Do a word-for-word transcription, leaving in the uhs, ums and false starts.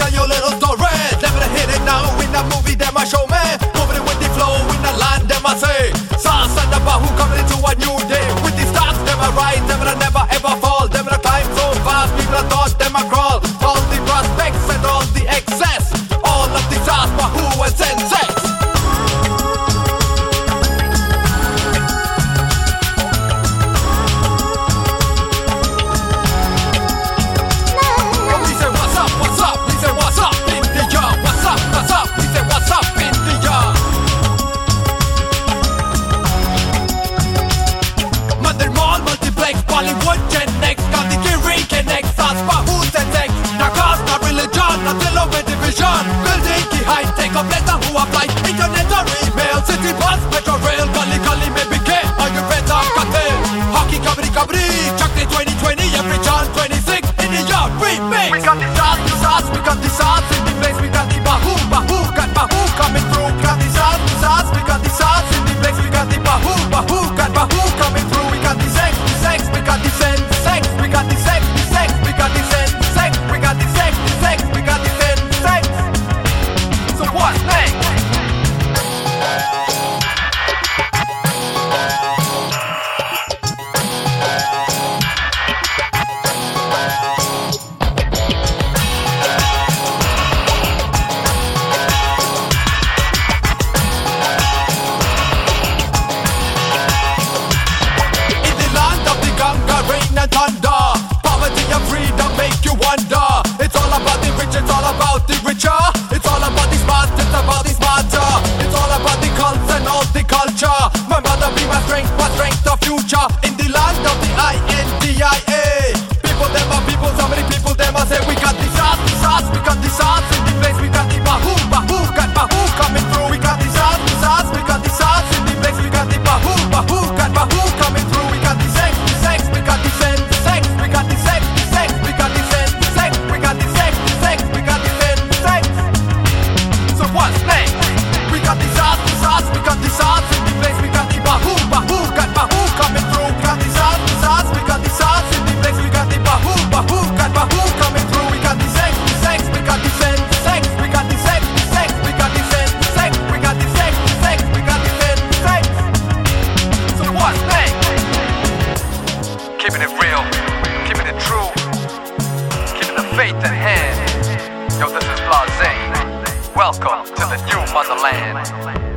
tell you a little story. Never hit it now in a movie, them I show me. Moving it with the flow in the land, them I say. Sauce and the Bahu coming into a new day. With the stars, them I rise, them I never ever fall. Them I climb so fast, people I thought them I crawl. All the prospects and all the excess, all of the stars, Bahu and Sensex. Bollywood, Gen X, got the Kiri, Gen X, Sauce, Bahu, Sensex. Now caste, not religion, not the love and division. Building the high, take a blender who apply. Internet or email, city bus, metro rail, gully gully, maybe K. Are you better, Kate? Hockey, kabaddi, kabaddi, chocolate twenty twenty, every John twenty-six, in the yard, remix. We got the sauce, the sauce, we got the sauce, in the place, we got the Bahu, Bahu, got Bahu coming through. Got the sauce, the sauce, we got the sauce, in the place, we got the Bahu, Bahu, got Bahu coming through. We got the sex, the sex, we got the sense, sex, we got the sex, the sex, we got the sense, sex, we got the sex, the sex, we got the sense, sex. So what's next? Thunder, poverty and freedom make you wonder. It's all about the rich, it's all about the richer. It's all about the smart, it's about the smarter. It's all about the cults and all the culture. My mother be my strength, my strength of future. In the land of the I N D I A. People, them are people, so many people, them are say we got the sauce, the sauce, we got the sauce. In the place we got the Bahu, Bahu, got Bahu coming through. We got the sauce, the sauce, we got the sauce. In the place we got the Bahu, Bahu, got Bahu coming through. We got the sex, the sex, we got the sense. We got the sex, the sex, we got the sense, sex, we got the sex, the sex, we got the sense, sex. So what's next? We got the sauce, the sauce, we got the sauce. In the place we got the Bahu, Bahu, got Bahu coming through. We got the sauce, the sauce, we got the sauce. In the place we got the Bahu, Bahu, got Bahu coming through. We got the sex, the sex, we got the sense, sex, we got the sex, the sex, we got the sense, sex, we got the sex, the sex, we got the sense, sex. So what's next? Keeping it real, keeping it true, keeping the faith in hand. Yo, this is Blase. Welcome to the new motherland.